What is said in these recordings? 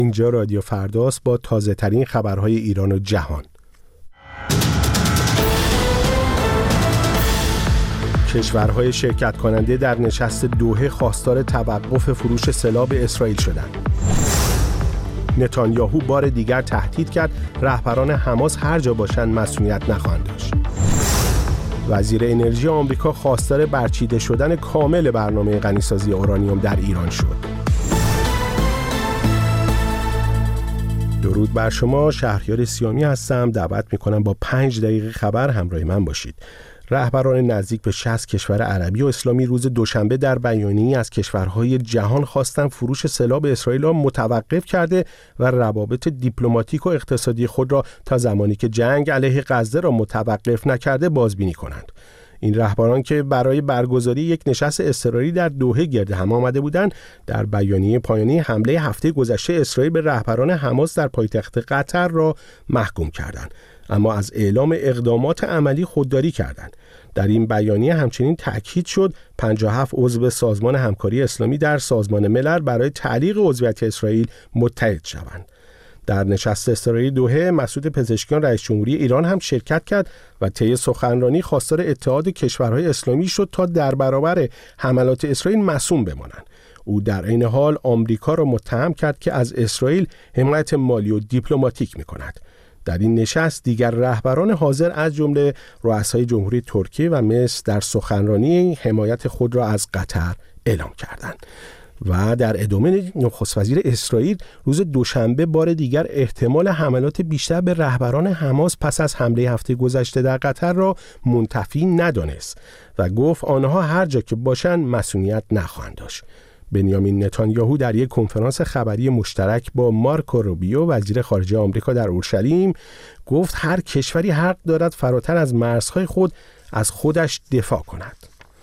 اینجا رادیو فرداست با تازه ترین خبرهای ایران و جهان. کشورهای شرکت کننده در نشست دوحه خواستار توقف فروش سلاح به اسرائیل شدند. نتانیاهو بار دیگر تهدید کرد رهبران حماس هر جا باشند مسئولیت نخواهند داشت. وزیر انرژی آمریکا خواستار برچیده شدن کامل برنامه غنیسازی اورانیوم در ایران شد. درود بر شما، شهریار سیامی هستم. دعوت میکنم با 5 دقیقه خبر همراه من باشید. رهبران نزدیک به 60 کشور عربی و اسلامی روز دوشنبه در بیانیه‌ای از کشورهای جهان خواستند فروش سلاح به اسرائیل را متوقف کرده و روابط دیپلماتیک و اقتصادی خود را تا زمانی که جنگ علیه غزه را متوقف نکرده بازبینی کنند. این رهبران که برای برگزاری یک نشست اضطراری در دوحه گرد هم آمده بودند، در بیانیه پایانی حمله هفته گذشته اسرائیل به رهبران حماس در پایتخت قطر را محکوم کردند، اما از اعلام اقدامات عملی خودداری کردند. در این بیانیه همچنین تأکید شد 57 عضو سازمان همکاری اسلامی در سازمان ملل برای تعلیق عضویت اسرائیل متحد شوند. در نشست اضطراری دوحه مسعود پزشکیان رئیس جمهوری ایران هم شرکت کرد و طی سخنرانی خواستار اتحاد کشورهای اسلامی شد تا در برابر حملات اسرائیل مصون بمانند. او در عین حال آمریکا را متهم کرد که از اسرائیل حمایت مالی و دیپلماتیک می‌کند. در این نشست دیگر رهبران حاضر از جمله رؤسای جمهوری ترکیه و مصر در سخنرانی حمایت خود را از قطر اعلام کردند. و در ادامه نخست وزیر اسرائیل روز دوشنبه بار دیگر احتمال حملات بیشتر به رهبران حماس پس از حمله هفته گذشته در قطر را منتفی ندانست و گفت آنها هر جا که باشند مسئولیت نخواهند داشت. بنیامین نتانیاهو در یک کنفرانس خبری مشترک با مارکو روبیو وزیر خارجه آمریکا در اورشلیم گفت هر کشوری حق دارد فراتر از مرزهای خود از خودش دفاع کند.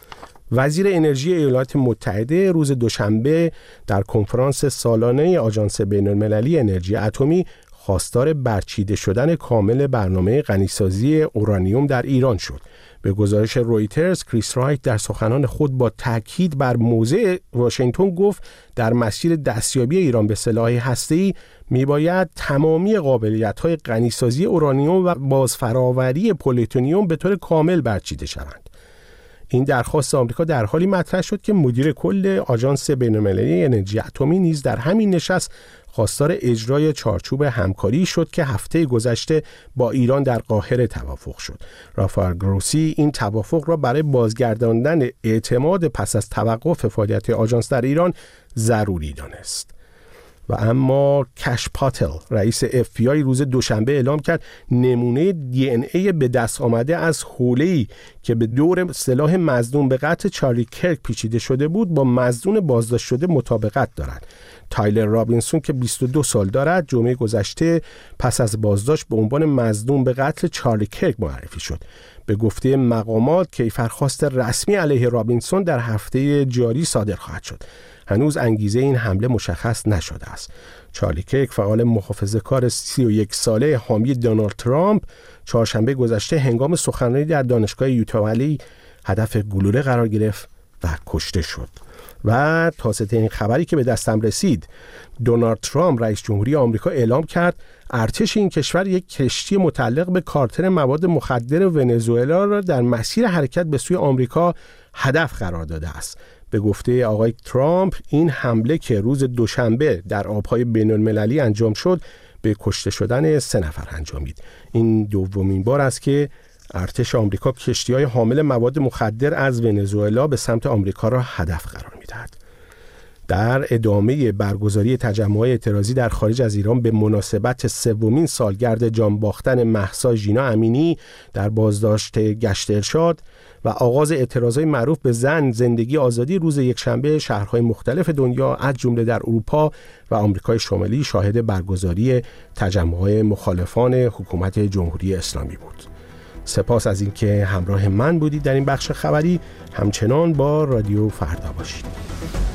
وزیر انرژی ایالات متحده روز دوشنبه در کنفرانس سالانه آژانس بین‌المللی انرژی اتمی خواستار برچیده شدن کامل برنامه غنیسازی اورانیوم در ایران شد. به گزارش رویترز، کریس رایت در سخنان خود با تاکید بر موضع واشنگتن گفت در مسیر دستیابی ایران به سلاح هسته‌ای میباید تمامی قابلیت‌های غنیسازی اورانیوم و بازفراوری پلوتونیوم به طور کامل برچیده شوند. این درخواست آمریکا در حالی مطرح شد که مدیر کل آژانس بین‌المللی انرژی اتمی نیز در همین نشست خواستار اجرای چارچوب همکاری شد که هفته گذشته با ایران در قاهره توافق شد. رافائل گروسی این توافق را برای بازگرداندن اعتماد پس از توقف فعالیت آژانس در ایران ضروری دانست. و اما کش پاتل رئیس FBI روز دوشنبه اعلام کرد نمونه DNA به دست آمده از حوله‌ای که به دور سلاح مظنون به قتل چارلی کرک پیچیده شده بود با مظنون بازداشت شده مطابقت دارد. تایلر رابینسون که 22 سال دارد جمعه گذشته پس از بازداشت به عنوان مظنون به قتل چارلی کرک معرفی شد. به گفته مقامات کیفرخواست رسمی علیه رابینسون در هفته جاری صادر خواهد شد. هنوز انگیزه این حمله مشخص نشده است. چارلی کرک فعال محافظه‌کار 31 ساله حامی دونالد ترامپ چهارشنبه گذشته هنگام سخنرانی در دانشگاه یوتا ولی هدف گلوله قرار گرفت و کشته شد. و تازه‌ترین خبری که به دستم رسید، دونالد ترامپ رئیس جمهوری آمریکا اعلام کرد ارتش این کشور یک کشتی متعلق به کارتر مواد مخدر ونزوئلا را در مسیر حرکت به سوی آمریکا هدف قرار داده است. به گفته آقای ترامپ این حمله که روز دوشنبه در آبهای بین‌المللی انجام شد به کشته شدن 3 نفر انجامید. این دومین بار است که ارتش آمریکا کشتی‌های حامل مواد مخدر از ونزوئلا به سمت آمریکا را هدف قرار می‌دهد. در ادامه برگزاری تجمع‌های اعتراضی در خارج از ایران به مناسبت 3مین سالگرد جان باختن مهسا ژینا امینی در بازداشت گشت ارشاد و آغاز اعتراضهای معروف به زن، زندگی، آزادی روز یکشنبه شهرهای مختلف دنیا از جمله در اروپا و آمریکای شمالی شاهد برگزاری تجمع‌های مخالفان حکومت جمهوری اسلامی بود. سپاس از اینکه همراه من بودید در این بخش خبری. همچنان با رادیو فردا باشید.